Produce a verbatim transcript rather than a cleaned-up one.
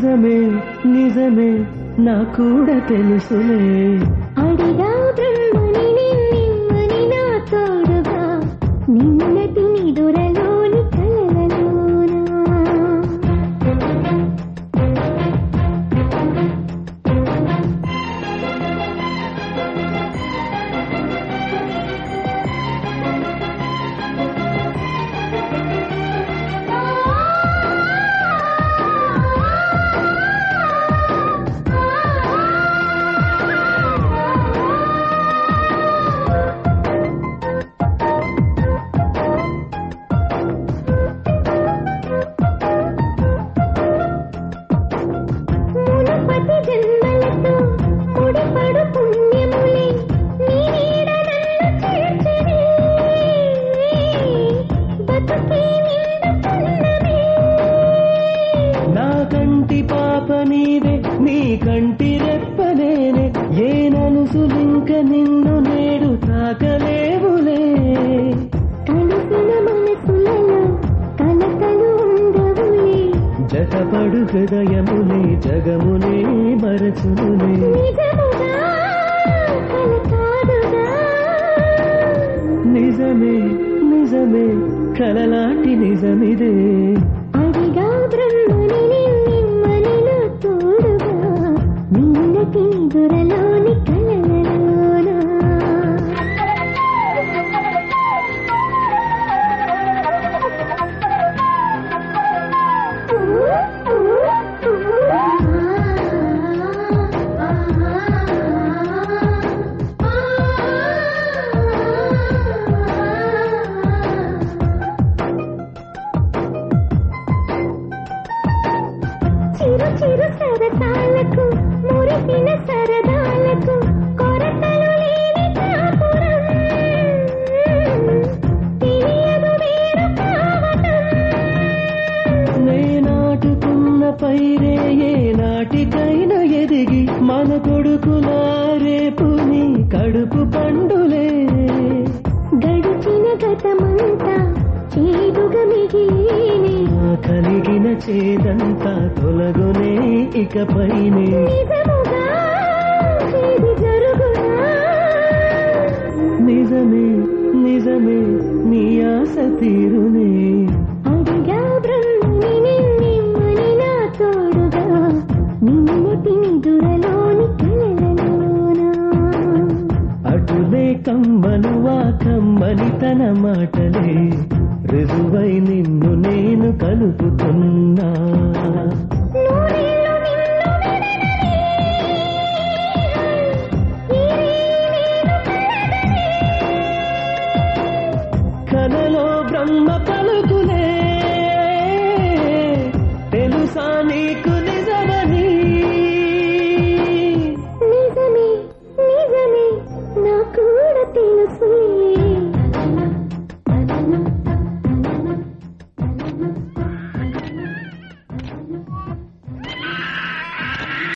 నిజమే నిజమే నా కూడా తెలుసులే అడిగా బ్రహ్మని నిమ్మని నా తోడుగా నిన్నటి నిదురలోని కలలలోనా జన్మలతో ముడిపడు పుణ్యములే నీ నీడ నన్ను చేర్చని బతుకే నిండుతున్నవే నా కంటి పాప నీవే నీ కంటి రెప్పలేనే ఏ నలుసులింక నిన్ను నేడు తాకలేవులే కలిసిన మనసులలో కలతలు ఉండవులే జతపడు హృదయములే జగమునే మరచునులే నిజముగా కల కాదుగా నిజమే నిజమే కలలాంటి నిజమిదే అడిగా బ్రహ్మని నిమ్మని నా తోడుగా నిన్నటి నిదురలోని కలలలోనా చిరు చిరు సరసాలకు మురిసిన సరదాలకు కొరతలు లేని కాపురం తెలియదు వేరు కావటం నేనాటుకున్న పైరే ఏ నాటికైనా ఎదిగి మన కొడుకులా రేపు నీ కడుపు పండులే గడిచిన గతమంతా చేదుగా మిగిలేనే కలిగిన చేదంతా తొలగునే ఇకపైనే నిజముగా ఇది జరుగునా నిజమే నిజమే నీ ఆశ తీరునే అడిగా బ్రహ్మని నిమ్మని నా తోడుగా నిన్నటి నిదురలోని కలలలోనా అటులే కమ్మనువా కమ్మని తన మాటలే రుజువై నిన్ను నేను కలుపుతున్నా నూరేళ్ళు నిన్ను విడనని నేను కలగని కలలో బ్రహ్మ పలుకులే తెలుసా నీకు